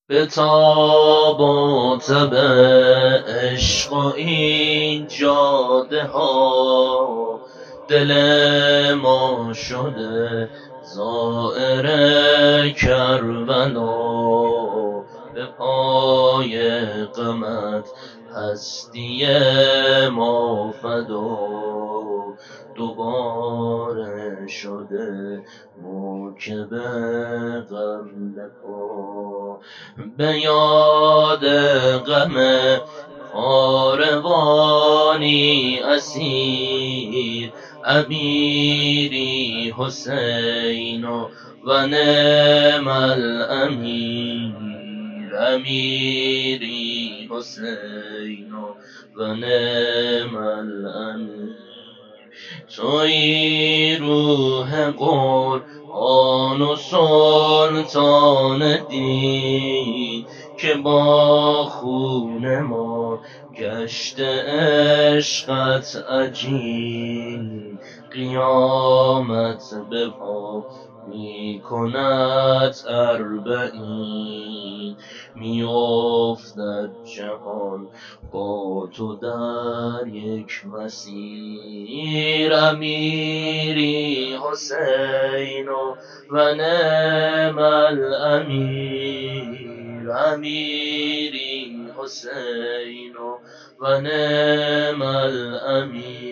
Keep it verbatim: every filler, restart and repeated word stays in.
به تاب و تب عشق و این جاده ها دل ما شده زائر کربلا. به پای غمت هستی ما فدا دوباره شده موکب غم پا. به یاد غم کاروانی اسیر امیری حسین و نعم الامیر. امیری حسین و نعم الامیر. تویی روح قرآن و سلطان دین که با خون ما گشت عشقت عجین. قیامت به پا می کند اربعین می افتد جهان با تو در یک مسیر. امیری حسین و نعم الامیر. امیری حسین و نعم الامیر.